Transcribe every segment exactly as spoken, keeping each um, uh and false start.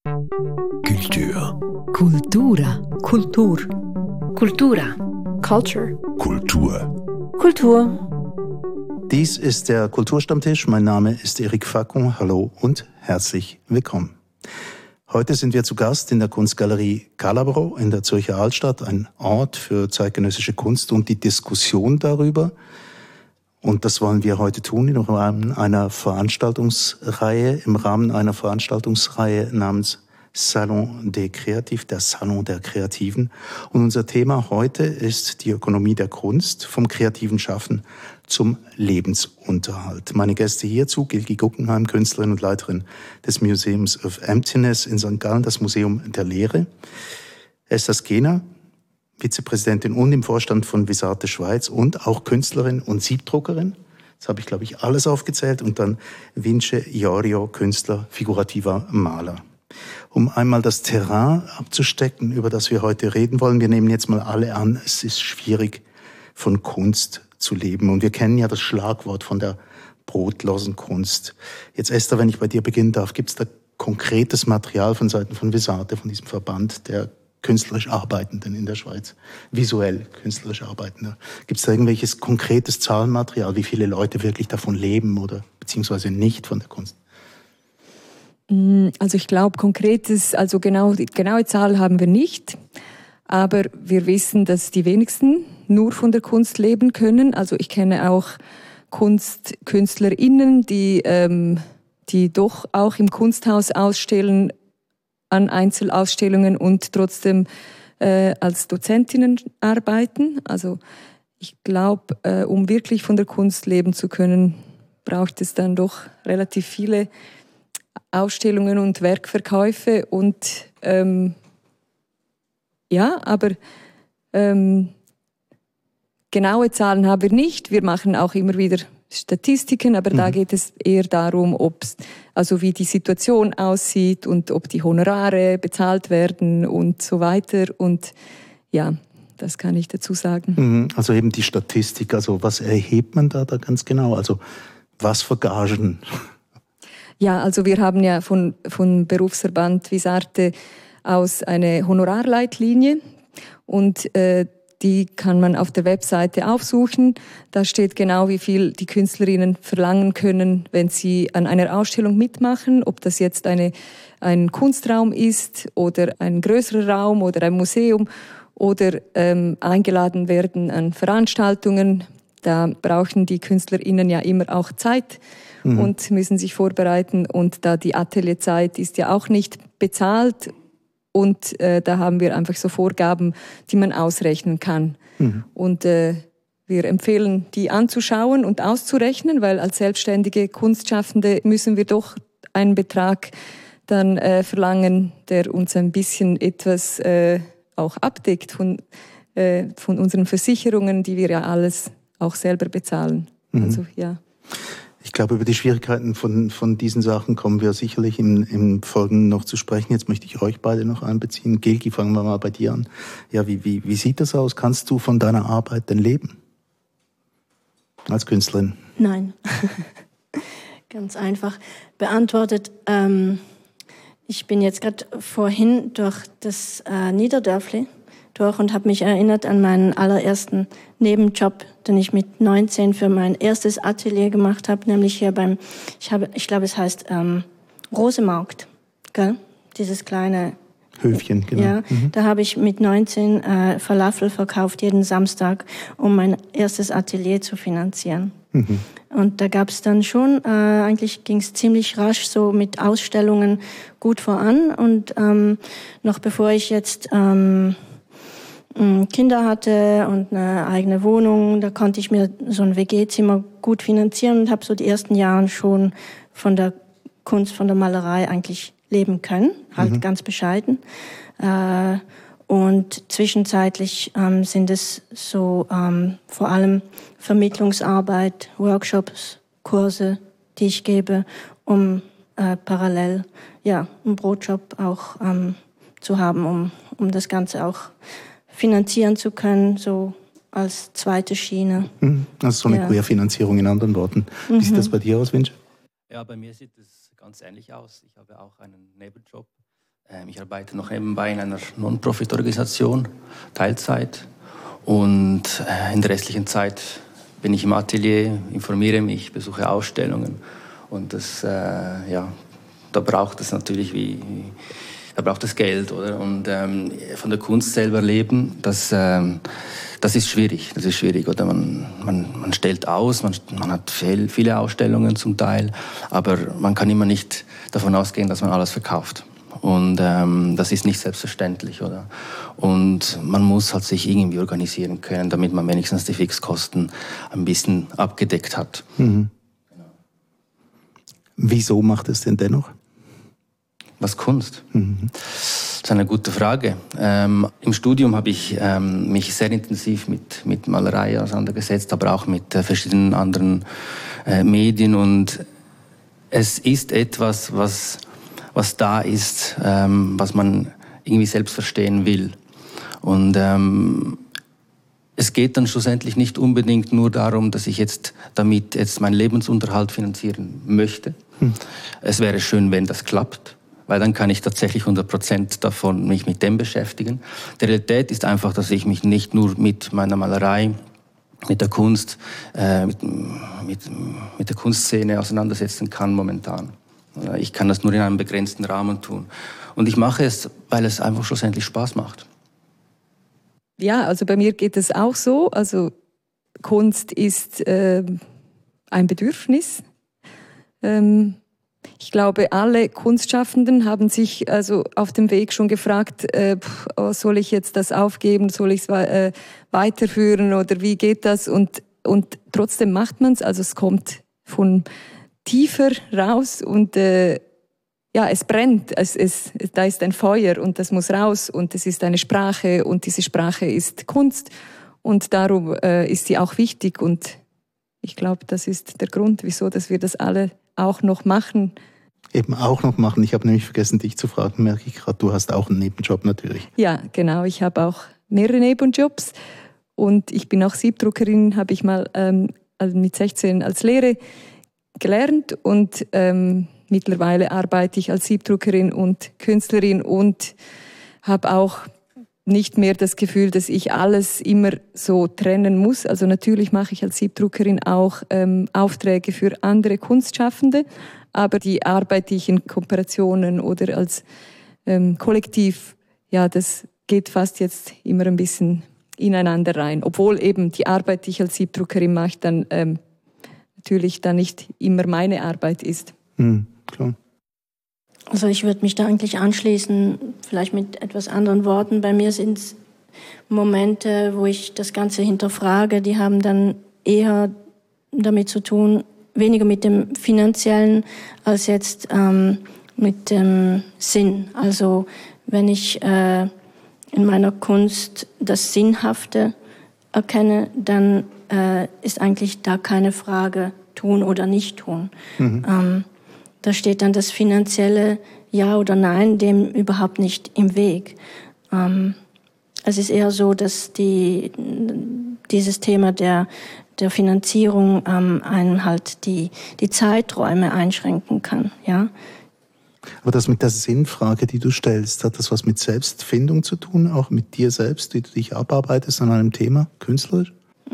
Kultur. Kultura. Kultur. Kultura. Culture. Kultur. Kultur. Dies ist der Kulturstammtisch. Mein Name ist Eric Facon. Hallo und herzlich willkommen. Heute sind wir zu Gast in der Kunstgalerie Calabro in der Zürcher Altstadt, ein Ort für zeitgenössische Kunst und die Diskussion darüber. Und das wollen wir heute tun im Rahmen einer Veranstaltungsreihe, im Rahmen einer Veranstaltungsreihe namens Salon des Créatifs, der Salon der Kreativen. Und unser Thema heute ist die Ökonomie der Kunst, vom kreativen Schaffen zum Lebensunterhalt. Meine Gäste hierzu, Gilgi Guggenheim, Künstlerin und Leiterin des Museums of Emptiness in Sankt Gallen, das Museum der Leere. Esther Skener, Vizepräsidentin und im Vorstand von Visarte Schweiz und auch Künstlerin und Siebdruckerin. Das habe ich, glaube ich, alles aufgezählt. Und dann Vince Iorio, Künstler, figurativer Maler. Um einmal das Terrain abzustecken, über das wir heute reden wollen. Wir nehmen jetzt mal alle an, es ist schwierig, von Kunst zu leben. Und wir kennen ja das Schlagwort von der brotlosen Kunst. Jetzt, Esther, wenn ich bei dir beginnen darf, gibt es da konkretes Material von Seiten von Visarte, von diesem Verband der künstlerisch Arbeitenden in der Schweiz, visuell künstlerisch Arbeitende? Gibt es da irgendwelches konkretes Zahlenmaterial, wie viele Leute wirklich davon leben oder beziehungsweise nicht von der Kunst? Also ich glaube, konkretes, also genau, die genaue Zahl haben wir nicht, aber wir wissen, dass die wenigsten nur von der Kunst leben können. Also ich kenne auch KunstkünstlerInnen, die, ähm, die doch auch im Kunsthaus ausstellen, an Einzelausstellungen und trotzdem äh, als Dozentinnen arbeiten. Also ich glaube, äh, um wirklich von der Kunst leben zu können, braucht es dann doch relativ viele Ausstellungen und Werkverkäufe und ähm, ja, aber ähm, genaue Zahlen haben wir nicht. Wir machen auch immer wieder Statistiken, aber mhm. da geht es eher darum, ob's, also wie die Situation aussieht und ob die Honorare bezahlt werden und so weiter. Und ja, das kann ich dazu sagen. Mhm. Also eben die Statistik, also was erhebt man da, da ganz genau? Also was für Gagen? Ja, also wir haben ja von, von Berufsverband Visarte aus eine Honorarleitlinie und äh, die kann man auf der Webseite aufsuchen. Da steht genau, wie viel die Künstlerinnen verlangen können, wenn sie an einer Ausstellung mitmachen, ob das jetzt eine, ein Kunstraum ist oder ein größerer Raum oder ein Museum oder ähm, eingeladen werden an Veranstaltungen. Da brauchen die KünstlerInnen ja immer auch Zeit mhm. und müssen sich vorbereiten. Und da die Atelierzeit ist ja auch nicht bezahlt. Und äh, da haben wir einfach so Vorgaben, die man ausrechnen kann. Mhm. Und äh, wir empfehlen, die anzuschauen und auszurechnen, weil als selbstständige Kunstschaffende müssen wir doch einen Betrag dann äh, verlangen, der uns ein bisschen etwas äh, auch abdeckt von, äh, von unseren Versicherungen, die wir ja alles auch selber bezahlen. Mhm. Also, ja. Ich glaube, über die Schwierigkeiten von, von diesen Sachen kommen wir sicherlich im, im Folgenden noch zu sprechen. Jetzt möchte ich euch beide noch einbeziehen. Gilgi, fangen wir mal bei dir an. Ja, wie, wie, wie sieht das aus? Kannst du von deiner Arbeit denn leben? Als Künstlerin? Nein. Ganz einfach beantwortet. Ähm, ich bin jetzt gerade vorhin durch das äh, Niederdörfli durch und habe mich erinnert an meinen allerersten Nebenjob, den ich mit neunzehn für mein erstes Atelier gemacht habe, nämlich hier beim, ich habe, ich glaube, es heißt ähm, Rosemarkt, gell? Dieses kleine Höfchen, genau. Ja, mhm. Da habe ich mit neunzehn äh, Falafel verkauft jeden Samstag, um mein erstes Atelier zu finanzieren. Mhm. Und da gab es dann schon, äh, eigentlich ging es ziemlich rasch so mit Ausstellungen gut voran. Und ähm, noch bevor ich jetzt ähm, Kinder hatte und eine eigene Wohnung, da konnte ich mir so ein W G-Zimmer gut finanzieren und habe so die ersten Jahre schon von der Kunst, von der Malerei eigentlich leben können, halt mhm. ganz bescheiden. Äh, und zwischenzeitlich ähm, sind es so ähm, vor allem Vermittlungsarbeit, Workshops, Kurse, die ich gebe, um äh, parallel ja einen Brotjob auch ähm, zu haben, um um das Ganze auch finanzieren zu können, so als zweite Schiene. Also so eine ja. Querfinanzierung in anderen Worten. Wie Mhm. sieht das bei dir aus, Vince? Ja, bei mir sieht es ganz ähnlich aus. Ich habe auch einen Nebenjob Ich arbeite noch nebenbei in einer Non-Profit-Organisation, Teilzeit. Und in der restlichen Zeit bin ich im Atelier, informiere mich, besuche Ausstellungen. Und das, äh, ja, da braucht es natürlich wie, da braucht es Geld, oder? Und ähm, von der Kunst selber leben, das, ähm, das ist schwierig. Das ist schwierig, oder? Man, man, man stellt aus, man, man hat viel, viele Ausstellungen zum Teil, aber man kann immer nicht davon ausgehen, dass man alles verkauft. Und ähm, das ist nicht selbstverständlich, oder? Und man muss halt sich irgendwie organisieren können, damit man wenigstens die Fixkosten ein bisschen abgedeckt hat. Mhm. Genau. Wieso macht es denn dennoch? Was Kunst? Mhm. Das ist eine gute Frage. Ähm, Im Studium habe ich ähm, mich sehr intensiv mit, mit Malerei auseinandergesetzt, aber auch mit äh, verschiedenen anderen äh, Medien. Und es ist etwas, was... was da ist, ähm, was man irgendwie selbst verstehen will. Und ähm, es geht dann schlussendlich nicht unbedingt nur darum, dass ich jetzt damit jetzt meinen Lebensunterhalt finanzieren möchte. Hm. Es wäre schön, wenn das klappt, weil dann kann ich tatsächlich hundert Prozent davon mich mit dem beschäftigen. Die Realität ist einfach, dass ich mich nicht nur mit meiner Malerei, mit der Kunst, äh, mit, mit, mit der Kunstszene auseinandersetzen kann momentan. Ich kann das nur in einem begrenzten Rahmen tun. Und ich mache es, weil es einfach schlussendlich Spaß macht. Ja, also bei mir geht es auch so. Also Kunst ist äh, ein Bedürfnis. Ähm, ich glaube, alle Kunstschaffenden haben sich also auf dem Weg schon gefragt, äh, oh, soll ich jetzt das aufgeben, soll ich es äh, weiterführen oder wie geht das? Und, und trotzdem macht man es. Also es kommt von tiefer raus und äh, ja, es brennt, es, es, da ist ein Feuer und das muss raus und es ist eine Sprache und diese Sprache ist Kunst und darum äh, ist sie auch wichtig und ich glaube, das ist der Grund, wieso dass wir das alle auch noch machen. Eben auch noch machen. Ich habe nämlich vergessen, dich zu fragen, merke ich gerade, du hast auch einen Nebenjob natürlich. Ja, genau, ich habe auch mehrere Nebenjobs und ich bin auch Siebdruckerin, habe ich mal ähm, mit sechzehn als Lehre gelernt und ähm, mittlerweile arbeite ich als Siebdruckerin und Künstlerin und habe auch nicht mehr das Gefühl, dass ich alles immer so trennen muss. Also natürlich mache ich als Siebdruckerin auch ähm, Aufträge für andere Kunstschaffende, aber die arbeite ich in Kooperationen oder als ähm, Kollektiv. Ja, das geht fast jetzt immer ein bisschen ineinander rein. Obwohl eben die Arbeit, die ich als Siebdruckerin mache, dann ähm, natürlich dann nicht immer meine Arbeit ist. Mhm, klar. Also ich würde mich da eigentlich anschließen, vielleicht mit etwas anderen Worten. Bei mir sind es Momente, wo ich das Ganze hinterfrage, die haben dann eher damit zu tun, weniger mit dem Finanziellen als jetzt ähm, mit dem Sinn. Also wenn ich äh, in meiner Kunst das Sinnhafte erkenne, dann äh, ist eigentlich da keine Frage, tun oder nicht tun. Mhm. Ähm, da steht dann das finanzielle Ja oder Nein dem überhaupt nicht im Weg. Ähm, es ist eher so, dass die, dieses Thema der, der Finanzierung ähm, einen halt die, die Zeiträume einschränken kann. Ja? Aber das mit der Sinnfrage, die du stellst, hat das was mit Selbstfindung zu tun, auch mit dir selbst, wie du dich abarbeitest an einem Thema, künstlerisch?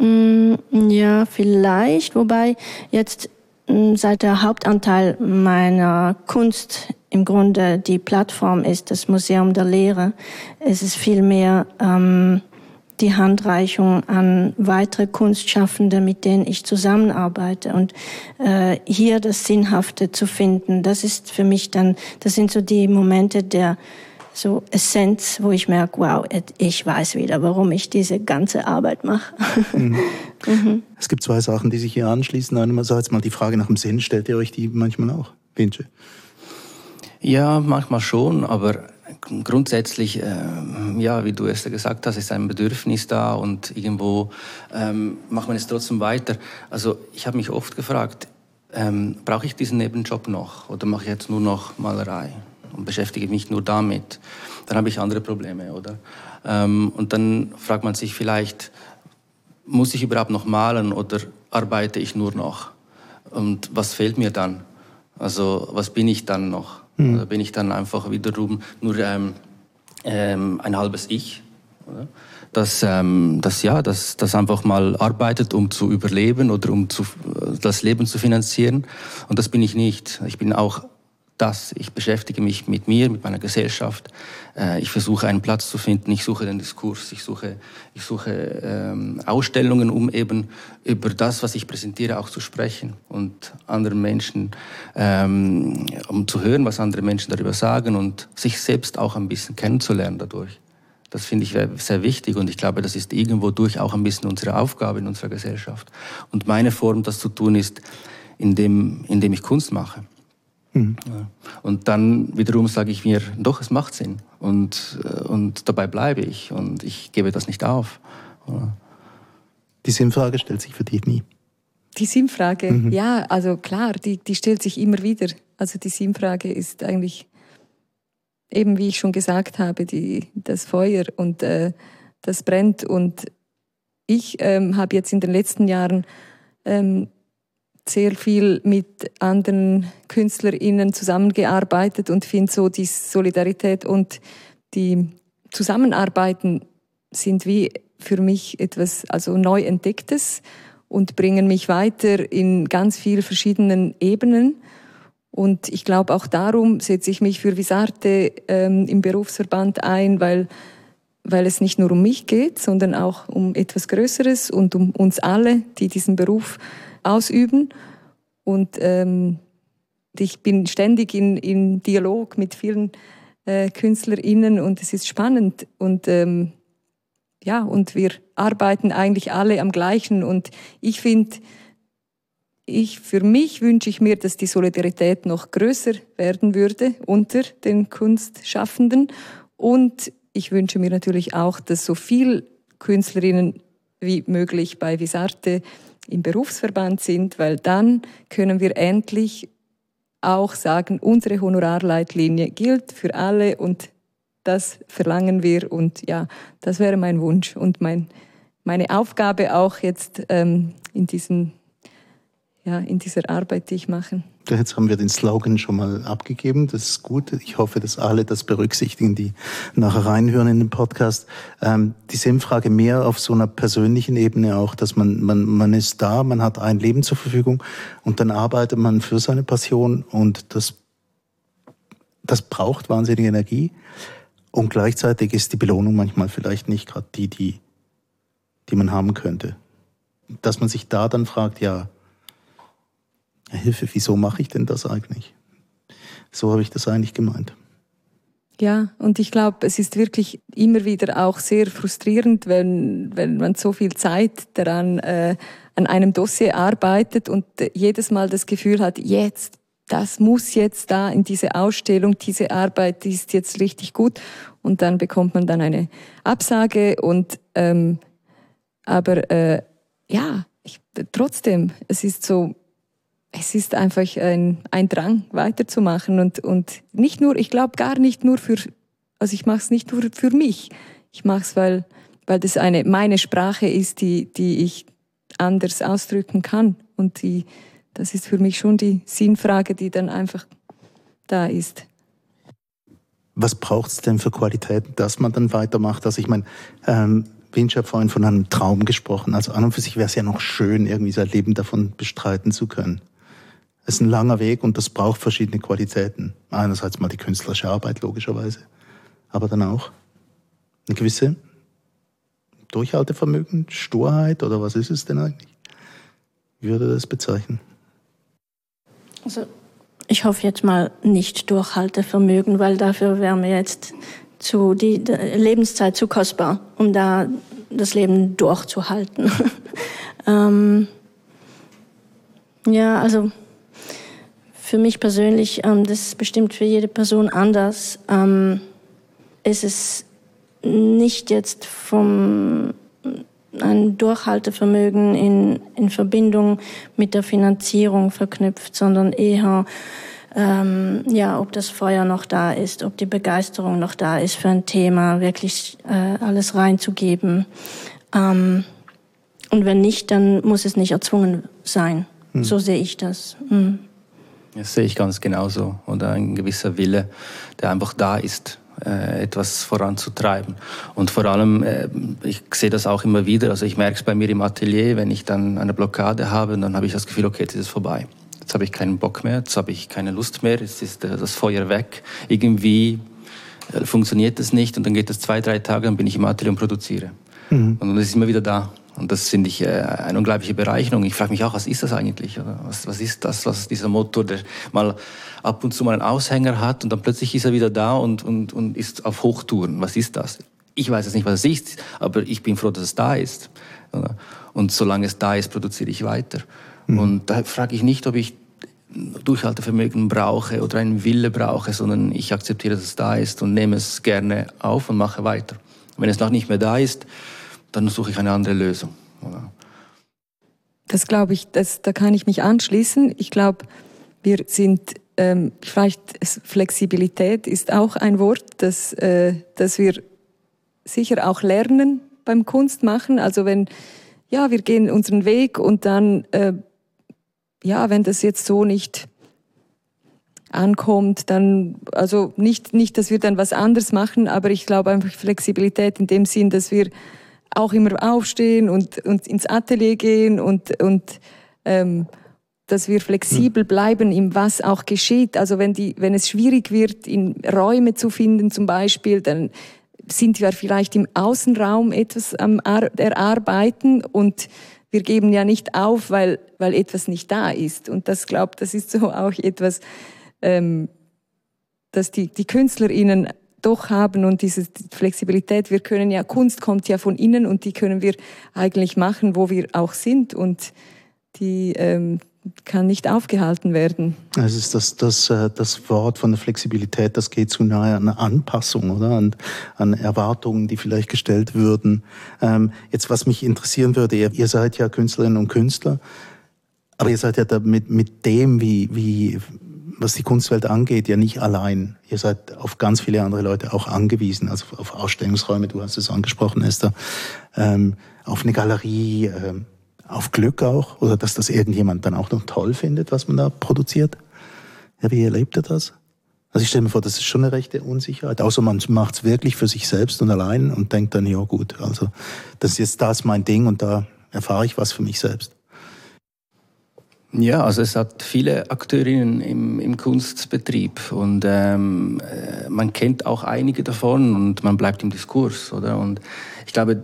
Ja, vielleicht, wobei jetzt seit der Hauptanteil meiner Kunst im Grunde die Plattform ist, das Museum der Lehre, es ist vielmehr ähm, die Handreichung an weitere Kunstschaffende, mit denen ich zusammenarbeite. Und äh, hier das Sinnhafte zu finden, das ist für mich dann, das sind so die Momente der so Essenz, wo ich merke, wow, ich weiß wieder, warum ich diese ganze Arbeit mache. Mhm. Mhm. Es gibt zwei Sachen, die sich hier anschließen. Einmal so jetzt mal die Frage nach dem Sinn, stellt ihr euch die manchmal auch, Vince? Ja, manchmal schon, aber grundsätzlich, äh, ja, wie du es ja gesagt hast, ist ein Bedürfnis da und irgendwo ähm, macht man es trotzdem weiter. Also ich habe mich oft gefragt, ähm, brauche ich diesen Nebenjob noch oder mache ich jetzt nur noch Malerei und beschäftige mich nur damit? Dann habe ich andere Probleme, oder? Ähm, und dann fragt man sich vielleicht, muss ich überhaupt noch malen oder arbeite ich nur noch? Und was fehlt mir dann? Also was bin ich dann noch? Mhm. Da bin ich dann einfach wiederum nur ähm, ähm, ein halbes Ich. Oder? Das, ähm, das, ja, das, das einfach mal arbeitet, um zu überleben oder um zu, das Leben zu finanzieren. Und das bin ich nicht. Ich bin auch das. Ich beschäftige mich mit mir, mit meiner Gesellschaft. Äh, ich versuche einen Platz zu finden. Ich suche den Diskurs. Ich suche, ich suche ähm, Ausstellungen, um eben über das, was ich präsentiere, auch zu sprechen und anderen Menschen, ähm, um zu hören, was andere Menschen darüber sagen und sich selbst auch ein bisschen kennenzulernen dadurch. Das finde ich sehr wichtig und ich glaube, das ist irgendwo durch auch ein bisschen unsere Aufgabe in unserer Gesellschaft. Und meine Form, das zu tun, ist, indem, indem ich Kunst mache. Mhm. Ja. Und dann wiederum sage ich mir, doch, es macht Sinn und, und dabei bleibe ich und ich gebe das nicht auf. Ja. Die Sinnfrage stellt sich für dich nie? Die Sinnfrage, mhm. ja, also klar, die, die stellt sich immer wieder. Also die Sinnfrage ist eigentlich... Eben wie ich schon gesagt habe, die, das Feuer und äh, das brennt. Und ich ähm, habe jetzt in den letzten Jahren ähm, sehr viel mit anderen KünstlerInnen zusammengearbeitet und finde so die Solidarität und die Zusammenarbeiten sind wie für mich etwas also neu Entdecktes und bringen mich weiter in ganz vielen verschiedenen Ebenen. Und ich glaube, auch darum setze ich mich für Visarte ähm, im Berufsverband ein, weil, weil es nicht nur um mich geht, sondern auch um etwas Größeres und um uns alle, die diesen Beruf ausüben. Und ähm, ich bin ständig in, in Dialog mit vielen äh, KünstlerInnen und es ist spannend. Und, ähm, ja, und wir arbeiten eigentlich alle am Gleichen. Und ich finde, Ich, für mich wünsche ich mir, dass die Solidarität noch größer werden würde unter den Kunstschaffenden. Und ich wünsche mir natürlich auch, dass so viele Künstlerinnen wie möglich bei Visarte im Berufsverband sind, weil dann können wir endlich auch sagen, unsere Honorarleitlinie gilt für alle und das verlangen wir. Und ja, das wäre mein Wunsch und mein, meine Aufgabe auch jetzt ähm, in diesem Ja, in dieser Arbeit, die ich mache. Jetzt haben wir den Slogan schon mal abgegeben, das ist gut. Ich hoffe, dass alle das berücksichtigen, die nachher reinhören in den Podcast. Ähm, die Sinnfrage mehr auf so einer persönlichen Ebene auch, dass man, man, man ist da, man hat ein Leben zur Verfügung und dann arbeitet man für seine Passion und das, das braucht wahnsinnige Energie und gleichzeitig ist die Belohnung manchmal vielleicht nicht gerade die, die, die man haben könnte. Dass man sich da dann fragt, ja, Hilfe, wieso mache ich denn das eigentlich? So habe ich das eigentlich gemeint. Ja, und ich glaube, es ist wirklich immer wieder auch sehr frustrierend, wenn, wenn man so viel Zeit daran äh, an einem Dossier arbeitet und äh, jedes Mal das Gefühl hat, jetzt, das muss jetzt da in diese Ausstellung, diese Arbeit, die ist jetzt richtig gut. Und dann bekommt man dann eine Absage. Und ähm, aber äh, ja, ich, trotzdem, es ist so, es ist einfach ein, ein Drang, weiterzumachen und, und nicht nur, ich glaube gar nicht nur für, also ich mache es nicht nur für mich. Ich mache es, weil, weil das eine, meine Sprache ist, die, die ich anders ausdrücken kann. Und die, das ist für mich schon die Sinnfrage, die dann einfach da ist. Was braucht es denn für Qualitäten, dass man dann weitermacht? Also ich meine, ähm, Vinci hat vorhin von einem Traum gesprochen. Also an und für sich wäre es ja noch schön, irgendwie sein Leben davon bestreiten zu können. Es ist ein langer Weg und das braucht verschiedene Qualitäten. Einerseits mal die künstlerische Arbeit, logischerweise, aber dann auch eine gewisse Durchhaltevermögen, Sturheit oder was ist es denn eigentlich? Wie würde das bezeichnen? Also ich hoffe jetzt mal nicht Durchhaltevermögen, weil dafür wäre mir jetzt zu, die, die Lebenszeit zu kostbar, um da das Leben durchzuhalten. ähm, ja, also für mich persönlich, ähm, das ist bestimmt für jede Person anders, ähm, ist es nicht jetzt vom ein Durchhaltevermögen in, in Verbindung mit der Finanzierung verknüpft, sondern eher, ähm, ja, ob das Feuer noch da ist, ob die Begeisterung noch da ist für ein Thema, wirklich äh, alles reinzugeben. Ähm, und wenn nicht, dann muss es nicht erzwungen sein. Hm. So sehe ich das. Hm. Das sehe ich ganz genauso. Oder ein gewisser Wille, der einfach da ist, etwas voranzutreiben. Und vor allem, ich sehe das auch immer wieder, also ich merke es bei mir im Atelier, wenn ich dann eine Blockade habe, dann habe ich das Gefühl, okay, jetzt ist es vorbei. Jetzt habe ich keinen Bock mehr, jetzt habe ich keine Lust mehr, jetzt ist das Feuer weg. Irgendwie funktioniert das nicht und dann geht es zwei, drei Tage, dann bin ich im Atelier und produziere. Mhm. Und es ist immer wieder da. Und das finde ich eine unglaubliche Bereicherung. Ich frage mich auch, was ist das eigentlich? Oder was, was ist das, was dieser Motor, der mal ab und zu mal einen Aushänger hat und dann plötzlich ist er wieder da und, und, und ist auf Hochtouren. Was ist das? Ich weiß jetzt nicht, was es ist, aber ich bin froh, dass es da ist. Und solange es da ist, produziere ich weiter. Mhm. Und da frage ich nicht, ob ich Durchhaltevermögen brauche oder einen Wille brauche, sondern ich akzeptiere, dass es da ist und nehme es gerne auf und mache weiter. Wenn es noch nicht mehr da ist, dann suche ich eine andere Lösung. Das glaube ich, das, da kann ich mich anschließen. Ich glaube, wir sind, ähm, vielleicht Flexibilität ist auch ein Wort, das, äh, das wir sicher auch lernen beim Kunstmachen. Also wenn, ja, wir gehen unseren Weg und dann, äh, ja, wenn das jetzt so nicht ankommt, dann, also nicht, nicht, dass wir dann was anderes machen, aber ich glaube einfach Flexibilität in dem Sinn, dass wir auch immer aufstehen und, und ins Atelier gehen und, und ähm, dass wir flexibel bleiben, im was auch geschieht. Also wenn, die, wenn es schwierig wird, in Räume zu finden zum Beispiel, dann sind wir vielleicht im Außenraum etwas am Erarbeiten und wir geben ja nicht auf, weil, weil etwas nicht da ist. Und das, glaube das ist so auch etwas, ähm, dass die, die KünstlerInnen doch haben und diese Flexibilität. Wir können ja, Kunst kommt ja von innen und die können wir eigentlich machen, wo wir auch sind und die ähm, kann nicht aufgehalten werden. Es ist das, das, das Wort von der Flexibilität, das geht zu nahe an Anpassung, oder? An, an Erwartungen, die vielleicht gestellt würden. Ähm, jetzt, was mich interessieren würde, ihr, ihr seid ja Künstlerinnen und Künstler, aber ihr seid ja da mit, mit dem, wie, wie, was die Kunstwelt angeht, ja nicht allein. Ihr seid auf ganz viele andere Leute auch angewiesen, also auf Ausstellungsräume, du hast es angesprochen, Esther, ähm, auf eine Galerie, ähm, auf Glück auch, oder dass das irgendjemand dann auch noch toll findet, was man da produziert. Ja, wie erlebt ihr das? Also ich stelle mir vor, das ist schon eine rechte Unsicherheit, außer man macht es wirklich für sich selbst und allein und denkt dann, ja gut, also das ist jetzt das mein Ding und da erfahre ich was für mich selbst. Ja, also es hat viele Akteurinnen im, im Kunstbetrieb und ähm, man kennt auch einige davon und man bleibt im Diskurs, oder? Und ich glaube,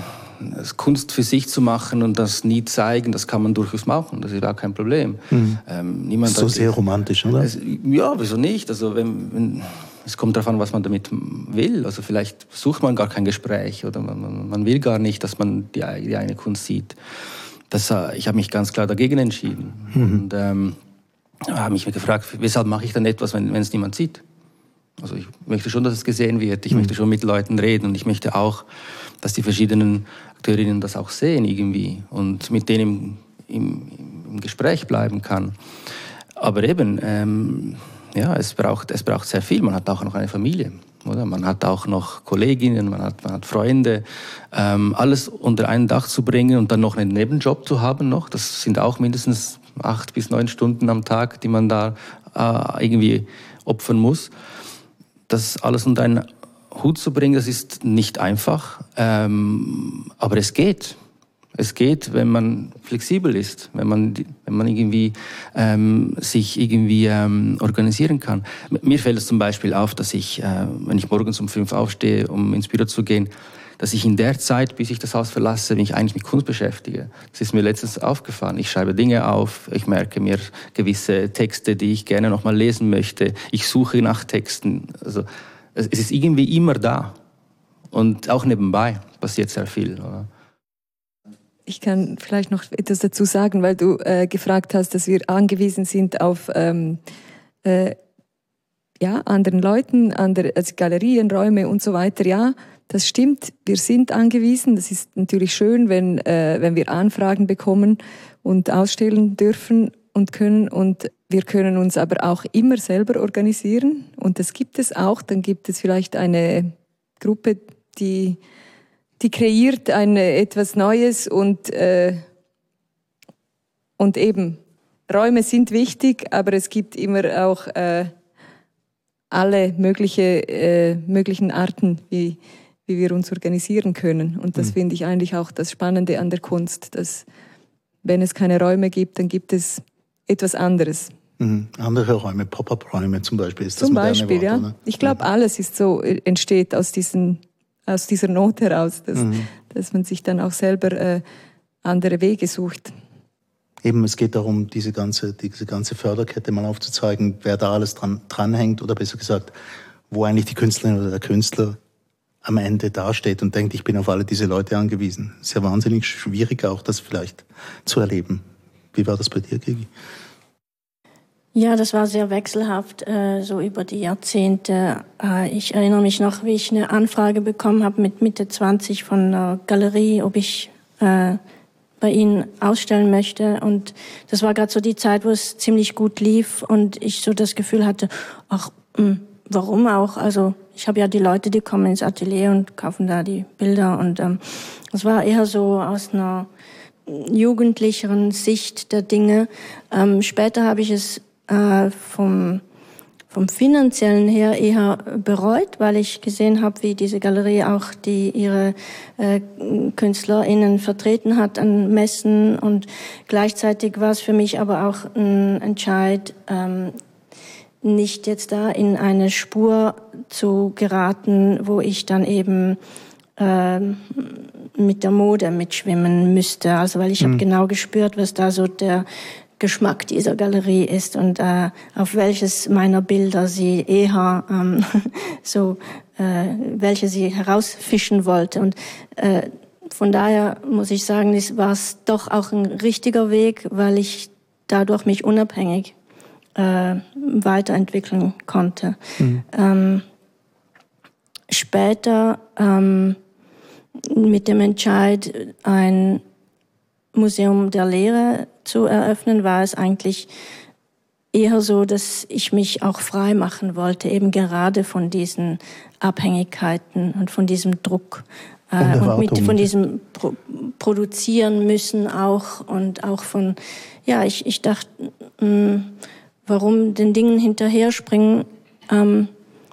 Kunst für sich zu machen und das nie zeigen, das kann man durchaus machen, das ist auch kein Problem. Mhm. Ähm, niemand so sehr romantisch, oder? Es, ja, wieso nicht? Also wenn, wenn, es kommt darauf an, was man damit will. Also vielleicht sucht man gar kein Gespräch oder man, man will gar nicht, dass man die, die eine Kunst sieht. Das, ich habe mich ganz klar dagegen entschieden. Mhm. Und ähm, habe mich gefragt, weshalb mache ich dann etwas, wenn es niemand sieht? Also ich möchte schon, dass es gesehen wird. Ich mhm. möchte schon mit Leuten reden und ich möchte auch, dass die verschiedenen Akteurinnen das auch sehen irgendwie und mit denen im, im, im Gespräch bleiben kann. Aber eben, ähm, ja, es braucht, es braucht sehr viel. Man hat auch noch eine Familie. Oder? Man hat auch noch Kolleginnen, man hat, man hat Freunde. Ähm, alles unter ein Dach zu bringen und dann noch einen Nebenjob zu haben noch, das sind auch mindestens acht bis neun Stunden am Tag, die man da äh, irgendwie opfern muss. Das alles unter einen Hut zu bringen, das ist nicht einfach, ähm, aber es geht. Es geht, wenn man flexibel ist, wenn man, wenn man irgendwie, ähm, sich irgendwie ähm, organisieren kann. Mir fällt es zum Beispiel auf, dass ich, äh, wenn ich morgens um fünf aufstehe, um ins Büro zu gehen, dass ich in der Zeit, bis ich das Haus verlasse, mich eigentlich mit Kunst beschäftige. Das ist mir letztens aufgefallen. Ich schreibe Dinge auf, ich merke mir gewisse Texte, die ich gerne noch mal lesen möchte. Ich suche nach Texten. Also es ist irgendwie immer da. Und auch nebenbei passiert sehr viel, oder? Ich kann vielleicht noch etwas dazu sagen, weil du äh, gefragt hast, dass wir angewiesen sind auf ähm, äh, ja, anderen Leuten, andere, also Galerien, Räume und so weiter. Ja, das stimmt, wir sind angewiesen. Das ist natürlich schön, wenn, äh, wenn wir Anfragen bekommen und ausstellen dürfen und können. Und wir können uns aber auch immer selber organisieren. Und das gibt es auch. Dann gibt es vielleicht eine Gruppe, die... die kreiert ein, etwas Neues und, äh, und eben Räume sind wichtig, aber es gibt immer auch äh, alle mögliche, äh, möglichen Arten, wie, wie wir uns organisieren können. Und das mhm. finde ich eigentlich auch das Spannende an der Kunst, dass wenn es keine Räume gibt, dann gibt es etwas anderes. Mhm. Andere Räume, Pop-up-Räume zum Beispiel. Ist das zum Beispiel, Wort, ja. Oder? Ich glaube, alles ist so, entsteht aus, diesen, aus dieser Not heraus, dass, mhm. dass man sich dann auch selber äh, andere Wege sucht. Eben, es geht darum, diese ganze, diese ganze Förderkette mal aufzuzeigen, wer da alles dran, dranhängt oder besser gesagt, wo eigentlich die Künstlerin oder der Künstler am Ende dasteht und denkt, ich bin auf alle diese Leute angewiesen. Es ist ja wahnsinnig schwierig auch, das vielleicht zu erleben. Wie war das bei dir, Gigi? Ja, das war sehr wechselhaft, äh, so über die Jahrzehnte. Äh, ich erinnere mich noch, wie ich eine Anfrage bekommen habe mit Mitte zwanzig von einer Galerie, ob ich äh, bei ihnen ausstellen möchte. Und das war gerade so die Zeit, wo es ziemlich gut lief und ich so das Gefühl hatte, ach, mh, warum auch? Also ich habe ja die Leute, die kommen ins Atelier und kaufen da die Bilder. Und ähm, das war eher so aus einer jugendlicheren Sicht der Dinge. Ähm, später habe ich es äh, vom, vom Finanziellen her eher bereut, weil ich gesehen habe, wie diese Galerie auch die ihre äh, KünstlerInnen vertreten hat an Messen. Und gleichzeitig war es für mich aber auch ein Entscheid, ähm, nicht jetzt da in eine Spur zu geraten, wo ich dann eben äh, mit der Mode mitschwimmen müsste. Also weil ich mhm. habe genau gespürt, was da so der Geschmack dieser Galerie ist und äh, auf welches meiner Bilder sie eher ähm, so, äh, welche sie herausfischen wollte. Und äh, von daher muss ich sagen, war es doch auch ein richtiger Weg, weil ich dadurch mich unabhängig äh, weiterentwickeln konnte. Mhm. Ähm, später ähm, mit dem Entscheid, ein Museum der Lehre zu eröffnen, war es eigentlich eher so, dass ich mich auch frei machen wollte, eben gerade von diesen Abhängigkeiten und von diesem Druck äh, und mit, von diesem Pro- Produzieren müssen auch und auch von, ja, ich, ich dachte, mh, warum den Dingen hinterher springen? Ähm,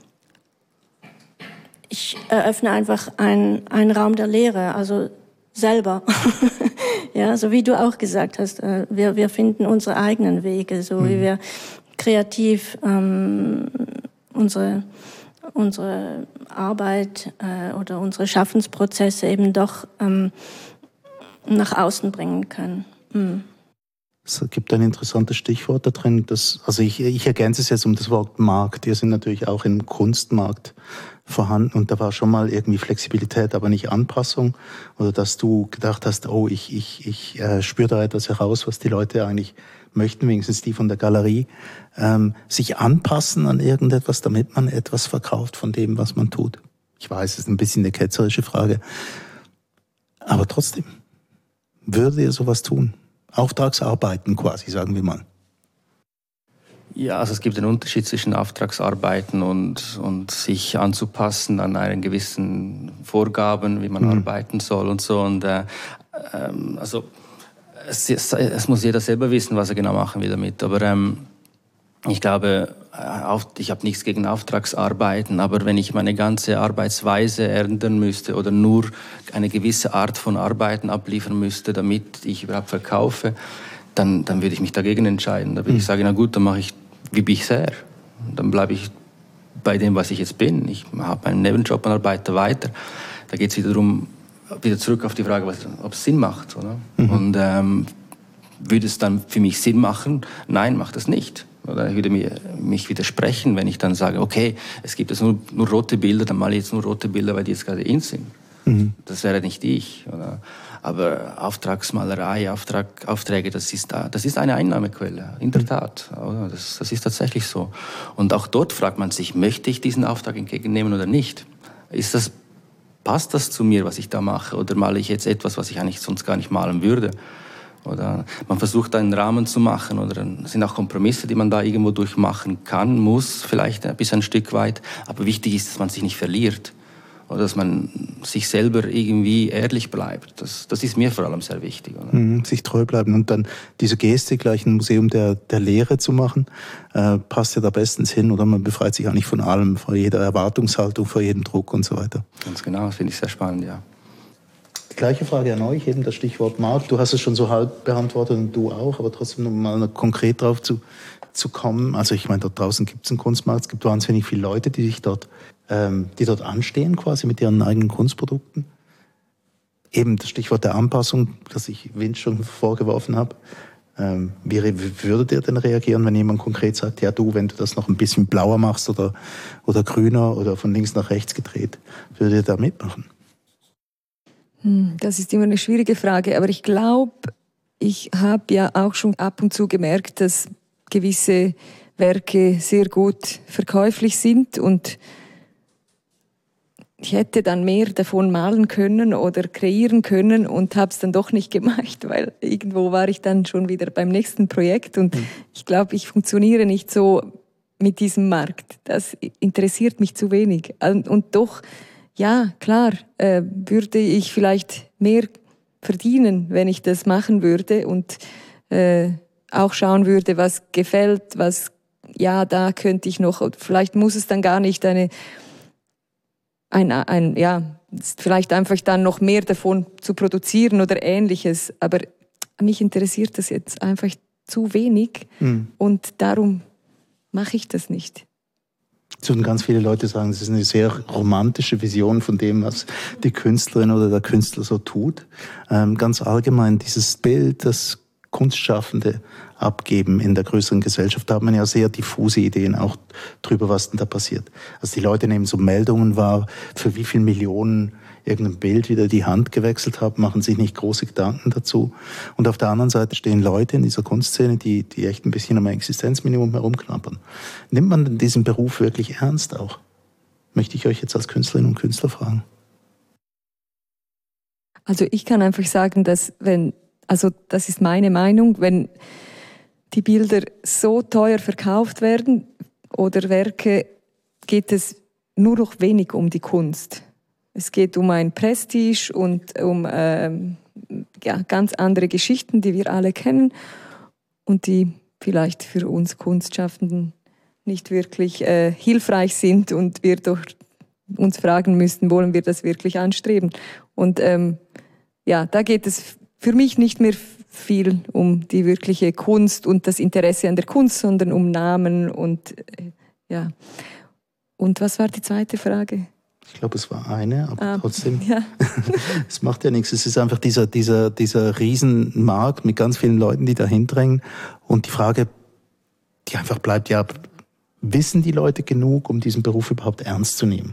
ich eröffne einfach einen, einen Raum der Lehre, also selber. Ja, so wie du auch gesagt hast, äh, wir, wir finden unsere eigenen Wege, so mhm. wie wir kreativ ähm, unsere, unsere Arbeit äh, oder unsere Schaffensprozesse eben doch ähm, nach außen bringen können. Mhm. Es gibt ein interessantes Stichwort da drin, das, also ich, ich ergänze es jetzt um das Wort Markt. Wir sind natürlich auch im Kunstmarkt vorhanden und da war schon mal irgendwie Flexibilität, aber nicht Anpassung. Oder dass du gedacht hast, oh, ich, ich, ich äh, spüre da etwas heraus, was die Leute eigentlich möchten, wenigstens die von der Galerie, ähm, sich anpassen an irgendetwas, damit man etwas verkauft von dem, was man tut. Ich weiß, es ist ein bisschen eine ketzerische Frage, aber trotzdem, würde ihr sowas tun? Auftragsarbeiten quasi, sagen wir mal. Ja, also es gibt einen Unterschied zwischen Auftragsarbeiten und, und sich anzupassen an einen gewissen Vorgaben, wie man mhm. arbeiten soll und so. Und äh, ähm, also es, es muss jeder selber wissen, was er genau machen will damit. Aber ähm, ich glaube, ich habe nichts gegen Auftragsarbeiten, aber wenn ich meine ganze Arbeitsweise ändern müsste oder nur eine gewisse Art von Arbeiten abliefern müsste, damit ich überhaupt verkaufe, dann, dann würde ich mich dagegen entscheiden. Da würde ich sagen, na gut, dann mache ich wie bisher. Dann bleibe ich bei dem, was ich jetzt bin. Ich habe einen Nebenjob und arbeite weiter. Da geht es wieder darum, wieder zurück auf die Frage, was, ob es Sinn macht. Oder? Mhm. Und ähm, würde es dann für mich Sinn machen? Nein, macht es nicht. Oder ich würde mir, mich widersprechen, wenn ich dann sage, okay, es gibt jetzt nur, nur rote Bilder, dann male ich jetzt nur rote Bilder, weil die jetzt gerade in sind. Mhm. Das wäre nicht ich. Oder? Aber Auftragsmalerei, Auftrag, Aufträge, das ist, das ist eine Einnahmequelle, in der Tat. Das, das ist tatsächlich so. Und auch dort fragt man sich, möchte ich diesen Auftrag entgegennehmen oder nicht? Ist das, passt das zu mir, was ich da mache? Oder male ich jetzt etwas, was ich eigentlich sonst gar nicht malen würde? Oder man versucht einen Rahmen zu machen, oder es sind auch Kompromisse, die man da irgendwo durchmachen kann, muss, vielleicht bis ein Stück weit. Aber wichtig ist, dass man sich nicht verliert. oder dass man sich selber irgendwie ehrlich bleibt. Das, das ist mir vor allem sehr wichtig. Oder? Mhm, sich treu bleiben und dann diese Geste gleich ein Museum der, der Lehre zu machen, äh, passt ja da bestens hin, oder man befreit sich eigentlich von allem, vor jeder Erwartungshaltung, vor jedem Druck und so weiter. Ganz genau, das finde ich sehr spannend, ja. Die gleiche Frage an euch, eben das Stichwort Markt. Du hast es schon so halb beantwortet und du auch, aber trotzdem noch mal konkret drauf zu, zu kommen. Also ich meine, dort draußen gibt es einen Kunstmarkt, es gibt wahnsinnig viele Leute, die sich dort, ähm, die dort anstehen quasi mit ihren eigenen Kunstprodukten. Eben das Stichwort der Anpassung, das ich Vince schon vorgeworfen habe. Ähm, wie würdet ihr denn reagieren, wenn jemand konkret sagt, ja du, wenn du das noch ein bisschen blauer machst oder, oder grüner oder von links nach rechts gedreht, würdet ihr da mitmachen? Das ist immer eine schwierige Frage, aber ich glaube, ich habe ja auch schon ab und zu gemerkt, dass gewisse Werke sehr gut verkäuflich sind und ich hätte dann mehr davon malen können oder kreieren können und habe es dann doch nicht gemacht, weil irgendwo war ich dann schon wieder beim nächsten Projekt und mhm. ich glaube, ich funktioniere nicht so mit diesem Markt. Das interessiert mich zu wenig und doch. Ja, klar, äh, würde ich vielleicht mehr verdienen, wenn ich das machen würde und äh, auch schauen würde, was gefällt, was, ja, da könnte ich noch, vielleicht muss es dann gar nicht eine, ein, ein, ja, vielleicht einfach dann noch mehr davon zu produzieren oder Ähnliches, aber mich interessiert das jetzt einfach zu wenig mhm. und darum mache ich das nicht. Es würden ganz viele Leute sagen, es ist eine sehr romantische Vision von dem, was die Künstlerin oder der Künstler so tut. Ähm, ganz allgemein dieses Bild, das Kunstschaffende abgeben in der größeren Gesellschaft, da hat man ja sehr diffuse Ideen auch drüber, was denn da passiert. Also die Leute nehmen so Meldungen wahr, für wie viele Millionen irgendein Bild wieder die Hand gewechselt hat, machen sich nicht große Gedanken dazu. Und auf der anderen Seite stehen Leute in dieser Kunstszene, die, die echt ein bisschen am Existenzminimum herumknappern. Nimmt man denn diesen Beruf wirklich ernst auch? Möchte ich euch jetzt als Künstlerinnen und Künstler fragen. Also ich kann einfach sagen, dass wenn, also das ist meine Meinung, wenn die Bilder so teuer verkauft werden oder Werke, geht es nur noch wenig um die Kunst. Es geht um ein Prestige und um ähm, ja, ganz andere Geschichten, die wir alle kennen und die vielleicht für uns Kunstschaffenden nicht wirklich äh, hilfreich sind und wir doch uns fragen müssten, wollen wir das wirklich anstreben? Und ähm, ja, da geht es für mich nicht mehr viel um die wirkliche Kunst und das Interesse an der Kunst, sondern um Namen und äh, ja. Und was war die zweite Frage? Ich glaube, es war eine, aber ah, trotzdem, ja. Es macht ja nichts. Es ist einfach dieser, dieser, dieser Riesenmarkt mit ganz vielen Leuten, die da hindrängen. Und die Frage, die einfach bleibt, ja, wissen die Leute genug, um diesen Beruf überhaupt ernst zu nehmen?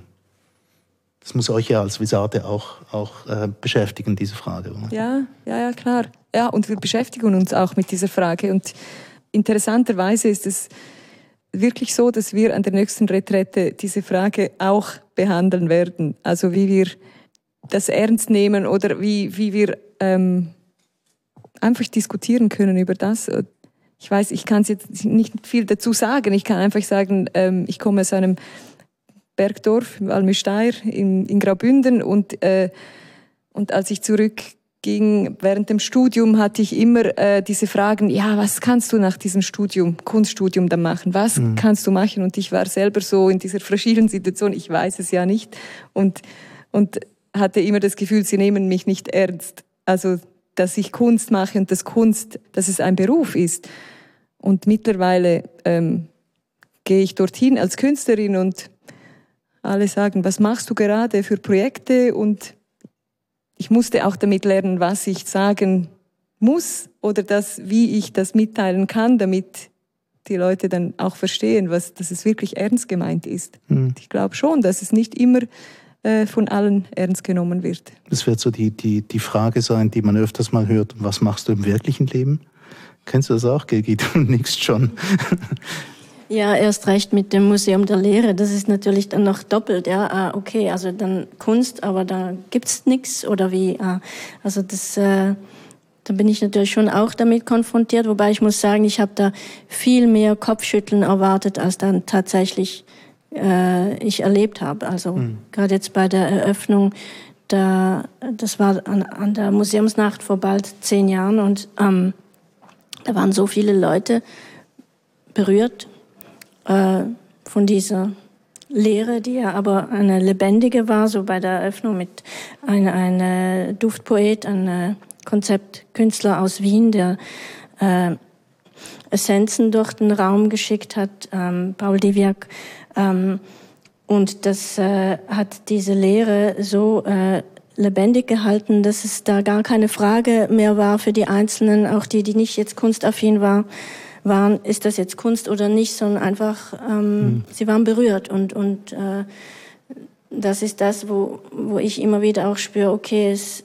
Das muss euch ja als Visate auch, auch äh, beschäftigen, diese Frage. Oder? Ja, ja, ja, klar. Ja, und wir beschäftigen uns auch mit dieser Frage. Und interessanterweise ist es wirklich so, dass wir an der nächsten Retrette diese Frage auch behandeln werden. Also wie wir das ernst nehmen oder wie, wie wir ähm, einfach diskutieren können über das. Ich weiß, ich kann jetzt nicht viel dazu sagen. Ich kann einfach sagen, ähm, ich komme aus einem Bergdorf, Valmüsteier in, in Graubünden und, äh, und als ich zurückging während dem Studium, hatte ich immer äh, diese Fragen, ja, was kannst du nach diesem Studium, Kunststudium dann machen? Was mhm. kannst du machen? Und ich war selber so in dieser fragilen Situation, ich weiß es ja nicht und, und hatte immer das Gefühl, sie nehmen mich nicht ernst. Also, dass ich Kunst mache und dass Kunst, dass es ein Beruf ist. Und mittlerweile ähm, gehe ich dorthin als Künstlerin und alle sagen, was machst du gerade für Projekte? Und ich musste auch damit lernen, was ich sagen muss oder das, wie ich das mitteilen kann, damit die Leute dann auch verstehen, was, dass es wirklich ernst gemeint ist. Mhm. Ich glaube schon, dass es nicht immer äh, von allen ernst genommen wird. Das wird so die, die, die Frage sein, die man öfters mal hört, was machst du im wirklichen Leben? Kennst du das auch, Gilgi? Du nickst schon. Ja, erst recht mit dem Museum der Lehre. Das ist natürlich dann noch doppelt. Ja, ah, okay, also dann Kunst, aber da gibt's nichts oder wie? Ah, also das, äh, da bin ich natürlich schon auch damit konfrontiert. Wobei ich muss sagen, ich habe da viel mehr Kopfschütteln erwartet, als dann tatsächlich äh, ich erlebt habe. Also mhm. gerade jetzt bei der Eröffnung, da, das war an, an der Museumsnacht vor bald zehn Jahren und ähm, da waren so viele Leute berührt äh, von dieser Lehre, die ja aber eine lebendige war, so bei der Eröffnung mit einem eine Duftpoet, einem Konzeptkünstler aus Wien, der äh, Essenzen durch den Raum geschickt hat, ähm, Paul Diviak. Ähm, und das äh, hat diese Lehre so äh, lebendig gehalten, dass es da gar keine Frage mehr war für die Einzelnen, auch die, die nicht jetzt kunstaffin war, waren, ist das jetzt Kunst oder nicht, sondern einfach, ähm, mhm. sie waren berührt. Und, und äh, das ist das, wo, wo ich immer wieder auch spüre, okay, es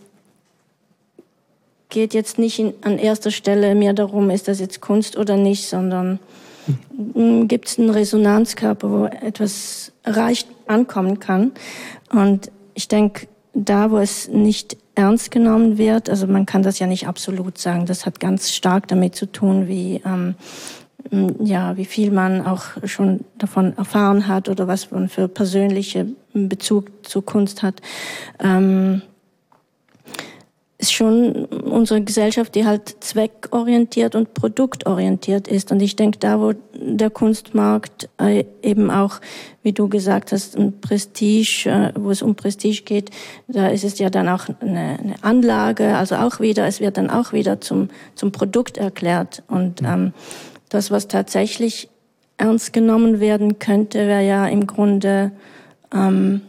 geht jetzt nicht in, an erster Stelle mehr darum, ist das jetzt Kunst oder nicht, sondern mhm. gibt es einen Resonanzkörper, wo etwas erreicht ankommen kann. Und ich denke, da, wo es nicht ernst genommen wird, also man kann das ja nicht absolut sagen, das hat ganz stark damit zu tun, wie, ähm, ja, wie viel man auch schon davon erfahren hat oder was man für persönliche Bezug zur Kunst hat. Ähm, ist schon unsere Gesellschaft, die halt zweckorientiert und produktorientiert ist. Und ich denke, da, wo der Kunstmarkt äh, eben auch, wie du gesagt hast, ein Prestige, äh, wo es um Prestige geht, da ist es ja dann auch eine, eine Anlage, also auch wieder, es wird dann auch wieder zum, zum Produkt erklärt. Und ähm, das, was tatsächlich ernst genommen werden könnte, wäre ja im Grunde, ähm,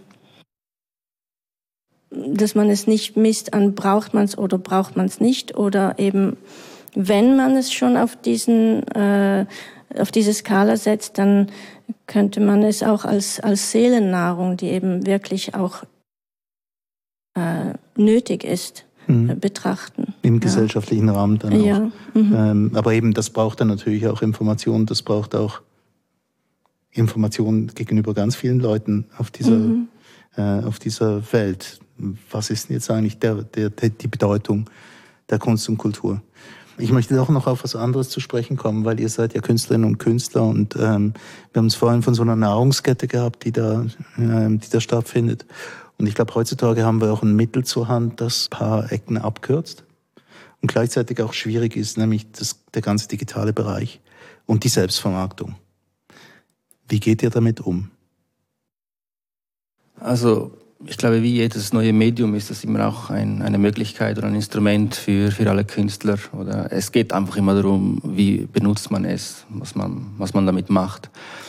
dass man es nicht misst an, braucht man es oder braucht man es nicht, oder eben, wenn man es schon auf diesen, äh, auf diese Skala setzt, dann könnte man es auch als, als Seelennahrung, die eben wirklich auch äh, nötig ist, mhm. äh, betrachten. Im ja. gesellschaftlichen Rahmen dann auch. Ja. Mhm. Ähm, aber eben, das braucht dann natürlich auch Information, das braucht auch Information gegenüber ganz vielen Leuten auf dieser, mhm. äh, auf dieser Welt. Was ist denn jetzt eigentlich der, der, der, die Bedeutung der Kunst und Kultur? Ich möchte auch noch auf was anderes zu sprechen kommen, weil ihr seid ja Künstlerinnen und Künstler und ähm, wir haben es vorhin von so einer Nahrungskette gehabt, die da, ähm, die da stattfindet. Und ich glaube, heutzutage haben wir auch ein Mittel zur Hand, das ein paar Ecken abkürzt und gleichzeitig auch schwierig ist, nämlich das, der ganze digitale Bereich und die Selbstvermarktung. Wie geht ihr damit um? Also ich glaube, wie jedes neue Medium ist das immer auch ein, eine Möglichkeit oder ein Instrument für, für alle Künstler. Oder es geht einfach immer darum, wie benutzt man es, was man, was man damit macht.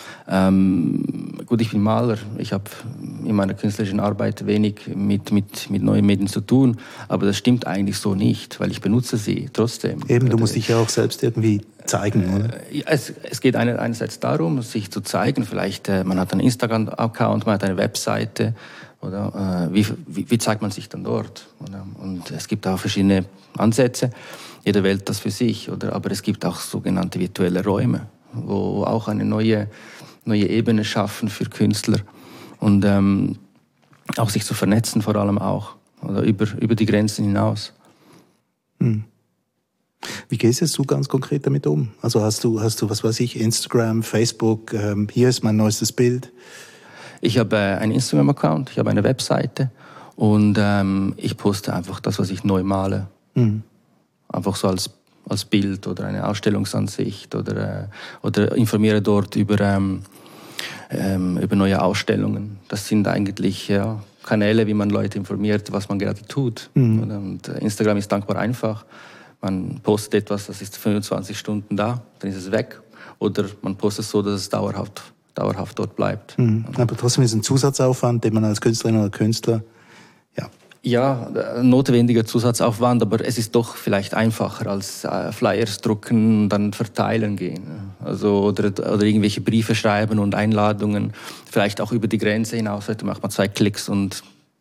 Ähm, gut, ich bin Maler. Ich habe in meiner künstlerischen Arbeit wenig mit, mit, mit neuen Medien zu tun. Aber das stimmt eigentlich so nicht, weil ich benutze sie trotzdem. Eben, du musst dich ja auch selbst irgendwie zeigen, oder? Es, es geht einerseits darum, sich zu zeigen. Vielleicht, äh, man hat einen Instagram-Account, man hat eine Webseite. Oder äh, wie, wie, wie zeigt man sich dann dort? Oder? Und es gibt auch verschiedene Ansätze. Jeder wählt das für sich. Oder? Aber es gibt auch sogenannte virtuelle Räume, wo auch eine neue, neue Ebene schaffen für Künstler. Und ähm, auch sich zu vernetzen vor allem auch. Oder über, über die Grenzen hinaus. Hm. Wie gehst jetzt du ganz konkret damit um? Also hast du, hast du was weiß ich, Instagram, Facebook, ähm, hier ist mein neuestes Bild? Ich habe äh, einen Instagram-Account, ich habe eine Webseite und ähm, ich poste einfach das, was ich neu male. Mhm. Einfach so als, als Bild oder eine Ausstellungsansicht oder, äh, oder informiere dort über, ähm, ähm, über neue Ausstellungen. Das sind eigentlich ja, Kanäle, wie man Leute informiert, was man gerade tut. Mhm. Und äh, Instagram ist dankbar einfach. Man postet etwas, das ist fünfundzwanzig Stunden da, dann ist es weg. Oder man postet so, dass es dauerhaft dauerhaft dort bleibt. Mhm. Aber trotzdem ist es ein Zusatzaufwand, den man als Künstlerin oder Künstler, ja. Ja, ein notwendiger Zusatzaufwand, aber es ist doch vielleicht einfacher als äh, Flyers drucken und dann verteilen gehen. Also, oder, oder irgendwelche Briefe schreiben und Einladungen, vielleicht auch über die Grenze hinaus. Heute macht man zwei Klicks und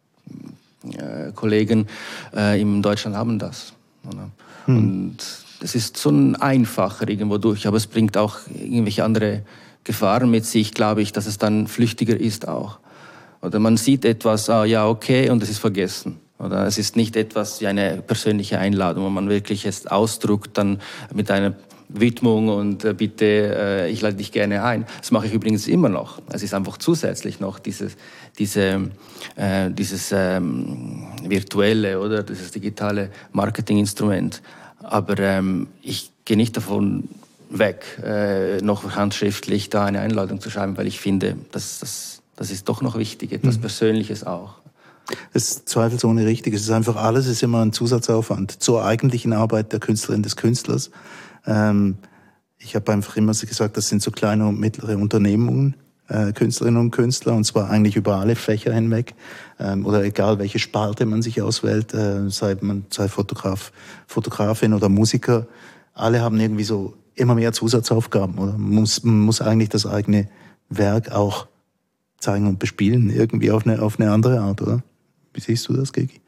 äh, Kollegen äh, in Deutschland haben das. Mhm. Und es ist so ein einfacher irgendwo durch, aber es bringt auch irgendwelche andere Gefahren mit sich, glaube ich, dass es dann flüchtiger ist auch. Oder man sieht etwas, ah, ja, okay, und es ist vergessen. Oder es ist nicht etwas wie eine persönliche Einladung, wo man wirklich es ausdruckt, dann mit einer Widmung und äh, bitte, äh, ich lade dich gerne ein. Das mache ich übrigens immer noch. Es ist einfach zusätzlich noch dieses, diese, äh, dieses ähm, virtuelle oder dieses digitale Marketinginstrument. Aber ähm, ich gehe nicht davon weg, äh, noch handschriftlich da eine Einladung zu schreiben, weil ich finde, das, das, das ist doch noch wichtig, etwas mhm. Persönliches auch. Es ist zweifelsohne richtig. Es ist einfach alles, es ist immer ein Zusatzaufwand zur eigentlichen Arbeit der Künstlerin, des Künstlers. Ähm, ich habe einfach immer so gesagt, das sind so kleine und mittlere Unternehmungen, äh, Künstlerinnen und Künstler, und zwar eigentlich über alle Fächer hinweg, ähm, oder egal welche Sparte man sich auswählt, äh, sei man sei Fotograf, Fotografin oder Musiker, alle haben irgendwie so immer mehr Zusatzaufgaben, oder man muss, man muss eigentlich das eigene Werk auch zeigen und bespielen, irgendwie auf eine, auf eine andere Art, oder? Wie siehst du das, Gigi?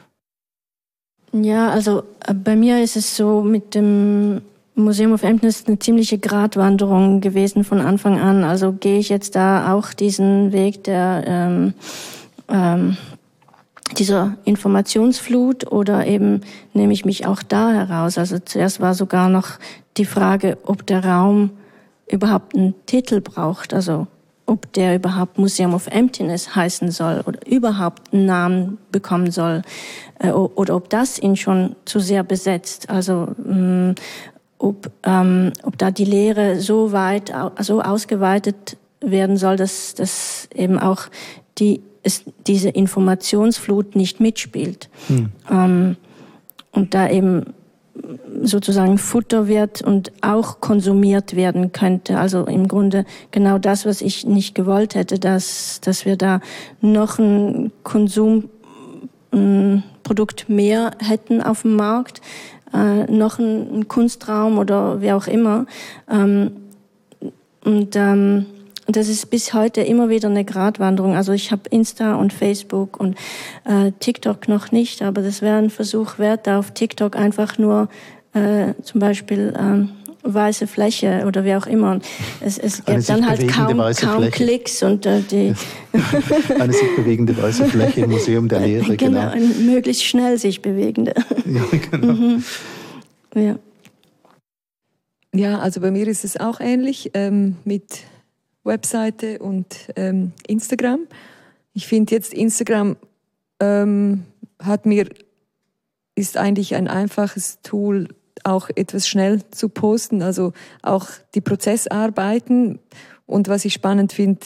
Ja, also bei mir ist es so, mit dem Museum of Emptiness eine ziemliche Gratwanderung gewesen von Anfang an. Also gehe ich jetzt da auch diesen Weg der ähm, ähm, dieser Informationsflut oder eben nehme ich mich auch da heraus. Also zuerst war sogar noch die Frage, ob der Raum überhaupt einen Titel braucht, also ob der überhaupt Museum of Emptiness heißen soll oder überhaupt einen Namen bekommen soll, äh, oder ob das ihn schon zu sehr besetzt. Also mh, ob, ähm, ob da die Lehre so weit, so ausgeweitet werden soll, dass, dass eben auch die, es, diese Informationsflut nicht mitspielt. Hm. Ähm, und da eben sozusagen Futter wird und auch konsumiert werden könnte. Also im Grunde genau das, was ich nicht gewollt hätte, dass, dass wir da noch ein Konsumprodukt mehr hätten auf dem Markt, äh, noch ein, ein Kunstraum oder wie auch immer. Ähm, und ähm, das ist bis heute immer wieder eine Gratwanderung. Also ich habe Insta und Facebook und äh, TikTok noch nicht, aber das wäre ein Versuch wert, da auf TikTok einfach nur äh, zum Beispiel äh, weiße Fläche oder wie auch immer. Und es, es gibt dann halt kaum, kaum Klicks und äh, die eine sich bewegende weiße Fläche im Museum der Lehre. Genau, genau. Eine möglichst schnell sich bewegende. Ja, genau. Mhm. Ja. Ja, also bei mir ist es auch ähnlich ähm, mit Webseite und ähm, Instagram. Ich finde jetzt Instagram ähm, hat mir ist eigentlich ein einfaches Tool, auch etwas schnell zu posten, also auch die Prozessarbeiten. Und was ich spannend finde,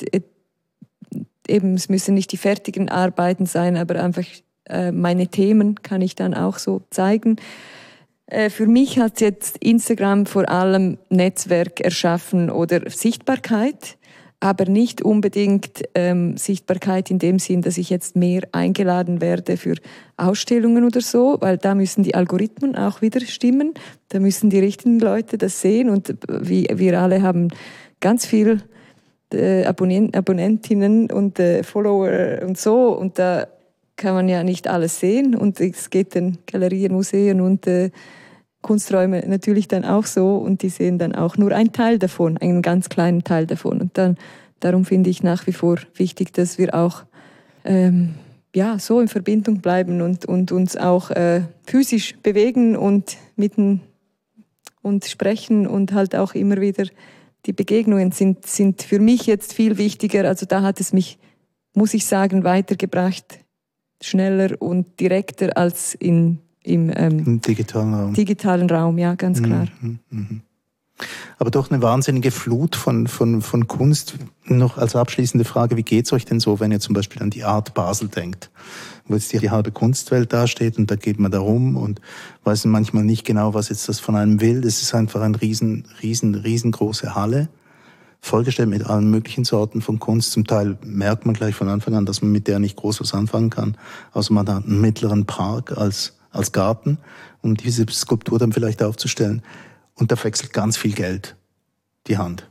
eben es müssen nicht die fertigen Arbeiten sein, aber einfach äh, meine Themen kann ich dann auch so zeigen. Äh, für mich hat jetzt Instagram vor allem Netzwerk erschaffen oder Sichtbarkeit, aber nicht unbedingt ähm, Sichtbarkeit in dem Sinn, dass ich jetzt mehr eingeladen werde für Ausstellungen oder so, weil da müssen die Algorithmen auch wieder stimmen, da müssen die richtigen Leute das sehen und wie, wir alle haben ganz viel äh, Abonnent, Abonnentinnen und äh, Follower und so und da kann man ja nicht alles sehen und es geht den Galerien, Museen und äh, Kunsträume natürlich dann auch so und die sehen dann auch nur einen Teil davon, einen ganz kleinen Teil davon. Und dann, darum finde ich nach wie vor wichtig, dass wir auch ähm, ja, so in Verbindung bleiben und, und uns auch äh, physisch bewegen und mitten und sprechen und halt auch immer wieder die Begegnungen sind, sind für mich jetzt viel wichtiger. Also da hat es mich, muss ich sagen, weitergebracht, schneller und direkter als in Im, ähm, Im digitalen Raum. digitalen Raum, ja, ganz klar. Mhm, mhm. Aber doch eine wahnsinnige Flut von, von, von Kunst. Noch als abschließende Frage, wie geht's euch denn so, wenn ihr zum Beispiel an die Art Basel denkt, wo jetzt die halbe Kunstwelt dasteht und da geht man da rum und weiß manchmal nicht genau, was jetzt das von einem will. Es ist einfach eine riesen, riesen, riesengroße Halle, vollgestellt mit allen möglichen Sorten von Kunst. Zum Teil merkt man gleich von Anfang an, dass man mit der nicht groß was anfangen kann, außer man hat einen mittleren Park als als Garten, um diese Skulptur dann vielleicht aufzustellen. Und da wechselt ganz viel Geld die Hand.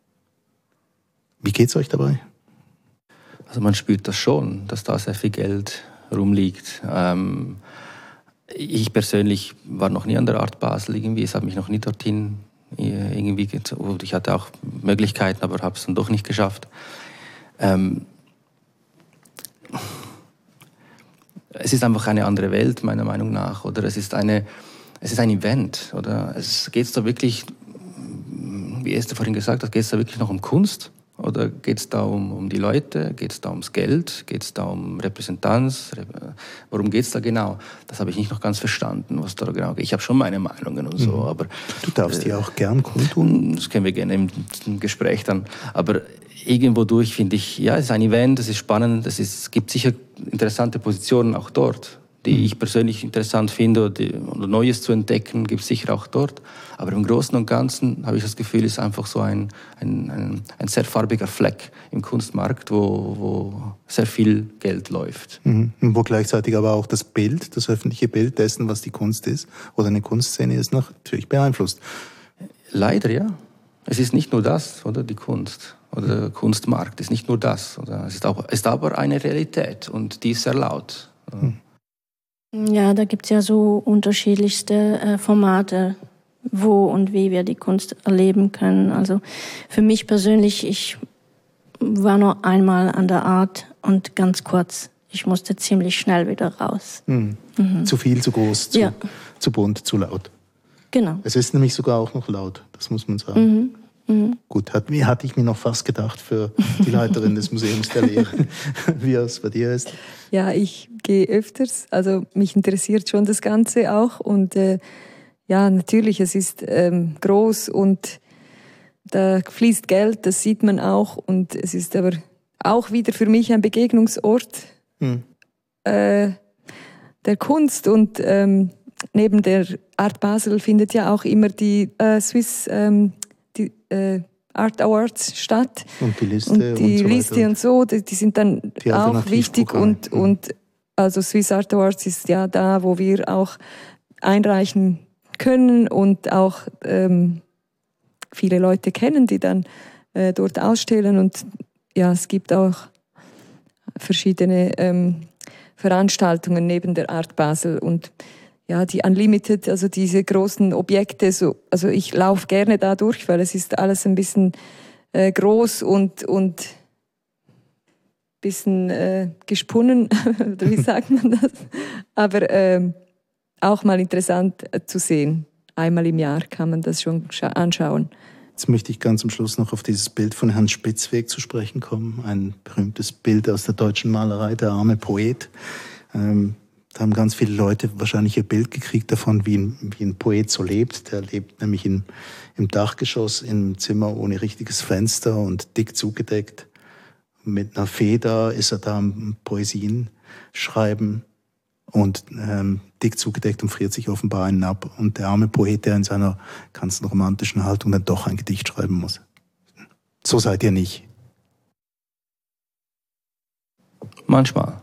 Wie geht's euch dabei? Also man spürt das schon, dass da sehr viel Geld rumliegt. Ähm, ich persönlich war noch nie an der Art Basel irgendwie. Es hat mich noch nie dorthin irgendwie gezogen. Ich hatte auch Möglichkeiten, aber habe es dann doch nicht geschafft. Ähm, Es ist einfach eine andere Welt, meiner Meinung nach. Oder es ist, eine, es ist ein Event. Oder es geht da wirklich wie Esther vorhin gesagt hat, geht es da wirklich noch um Kunst? Oder geht es da um, um die Leute? Geht es da ums Geld? Geht es da um Repräsentanz? Worum geht es da genau? Das habe ich nicht noch ganz verstanden, was da genau geht. Ich habe schon meine Meinungen und so, mhm. aber... Du darfst äh, die auch gern kundtun. Das können wir gerne im, im Gespräch dann. Aber irgendwo durch finde ich, ja, es ist ein Event, es ist spannend, es, ist, es gibt sicher interessante Positionen auch dort, die mhm. ich persönlich interessant finde oder, die, oder Neues zu entdecken, gibt es sicher auch dort. Aber im Großen und Ganzen habe ich das Gefühl, es ist einfach so ein, ein, ein, ein sehr farbiger Fleck im Kunstmarkt, wo, wo sehr viel Geld läuft. Mhm. Und wo gleichzeitig aber auch das Bild, das öffentliche Bild dessen, was die Kunst ist oder eine Kunstszene ist, natürlich beeinflusst. Leider, ja. Es ist nicht nur das, oder die Kunst oder der Kunstmarkt ist nicht nur das. Oder? Es ist, auch, ist aber eine Realität und die ist sehr laut. Mhm. Ja, da gibt es ja so unterschiedlichste äh, Formate, wo und wie wir die Kunst erleben können. Also für mich persönlich, ich war nur einmal an der Art und ganz kurz. Ich musste ziemlich schnell wieder raus. Mhm. Mhm. Zu viel, zu groß, zu, ja. zu bunt, zu laut. Genau. Es ist nämlich sogar auch noch laut, das muss man sagen. Mhm. Mhm. Gut, hat, hatte ich mir noch fast gedacht für die Leiterin des Museums der Lehre, wie es bei dir ist. Ja, ich gehe öfters, also mich interessiert schon das Ganze auch und äh, ja, natürlich, es ist ähm, groß und da fließt Geld, das sieht man auch und es ist aber auch wieder für mich ein Begegnungsort hm. äh, der Kunst und ähm, neben der Art Basel findet ja auch immer die äh, Swiss ähm, die, äh, Art Awards statt. Und die Liste und die und so Liste und so, die, die sind dann die auch wichtig und, mhm. und also Swiss Art Awards ist ja da, wo wir auch einreichen können und auch ähm, viele Leute kennen, die dann äh, dort ausstellen und ja, es gibt auch verschiedene ähm, Veranstaltungen neben der Art Basel und ja, die Unlimited, also diese großen Objekte, so, also ich laufe gerne da durch, weil es ist alles ein bisschen äh, groß und und bisschen äh, gesponnen, oder wie sagt man das? Aber ähm, auch mal interessant äh, zu sehen. Einmal im Jahr kann man das schon anschauen. Jetzt möchte ich ganz am Schluss noch auf dieses Bild von Herrn Spitzweg zu sprechen kommen. Ein berühmtes Bild aus der deutschen Malerei, der arme Poet. Ähm, Da haben ganz viele Leute wahrscheinlich ihr Bild gekriegt davon, wie ein, wie ein Poet so lebt. Der lebt nämlich in, im Dachgeschoss, in einem Zimmer ohne richtiges Fenster und dick zugedeckt. Mit einer Feder ist er da am Poesien schreiben und ähm, dick zugedeckt und friert sich offenbar einen ab. Und der arme Poet, der in seiner ganzen romantischen Haltung dann doch ein Gedicht schreiben muss. So seid ihr nicht. Manchmal.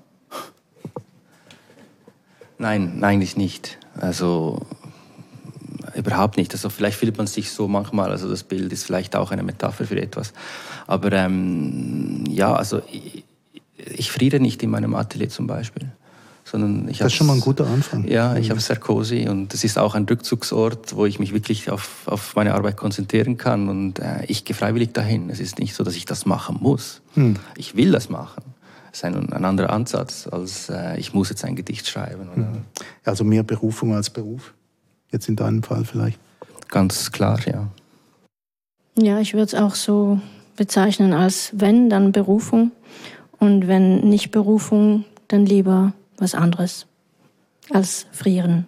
Nein, eigentlich nicht. Also überhaupt nicht. Also vielleicht fühlt man sich so manchmal, also das Bild ist vielleicht auch eine Metapher für etwas. Aber ähm, ja, also ich, ich friere nicht in meinem Atelier zum Beispiel. Sondern ich das ist schon mal ein guter Anfang. Ja, ich habe Sarkozy und es ist auch ein Rückzugsort, wo ich mich wirklich auf, auf meine Arbeit konzentrieren kann und äh, ich gehe freiwillig dahin. Es ist nicht so, dass ich das machen muss. Hm. Ich will das machen. Das ist ein, ein anderer Ansatz, als äh, ich muss jetzt ein Gedicht schreiben. Oder? Hm. Also mehr Berufung als Beruf? Jetzt in deinem Fall vielleicht? Ganz klar, ja. Ja, ich würde es auch so bezeichnen als wenn, dann Berufung. Und wenn nicht Berufung, dann lieber was anderes als frieren.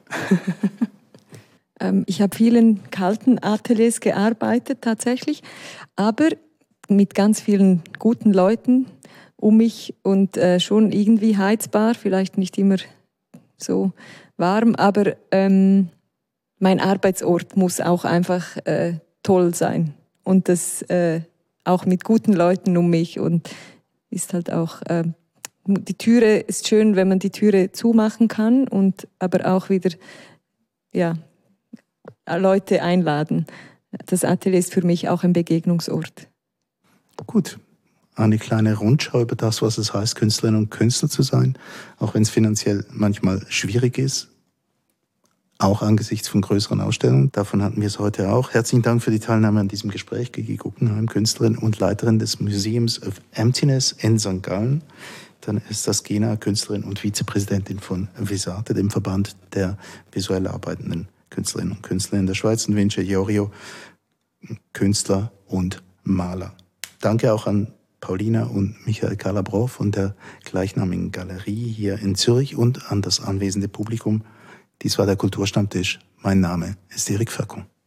ähm, ich habe vielen kalten Ateliers gearbeitet tatsächlich, aber mit ganz vielen guten Leuten um mich und äh, schon irgendwie heizbar, vielleicht nicht immer so warm, aber ähm, mein Arbeitsort muss auch einfach äh, toll sein und das äh, auch mit guten Leuten um mich und ist halt auch äh, die Türe ist schön, wenn man die Türe zumachen kann und aber auch wieder ja, Leute einladen. Das Atelier ist für mich auch ein Begegnungsort. Gut, eine kleine Rundschau über das, was es heißt, Künstlerin und Künstler zu sein, auch wenn es finanziell manchmal schwierig ist, auch angesichts von größeren Ausstellungen. Davon hatten wir es heute auch. Herzlichen Dank für die Teilnahme an diesem Gespräch, Gigi Guggenheim, Künstlerin und Leiterin des Museums of Emptiness in Sankt Gallen. Dann ist das Gena, Künstlerin und Vizepräsidentin von Visate, dem Verband der visuell arbeitenden Künstlerinnen und Künstler in der Schweiz. Und Vince Iorio, Künstler und Maler. Danke auch an Paulina und Michael Calabro von der gleichnamigen Galerie hier in Zürich und an das anwesende Publikum. Dies war der Kulturstammtisch. Mein Name ist Eric Facon.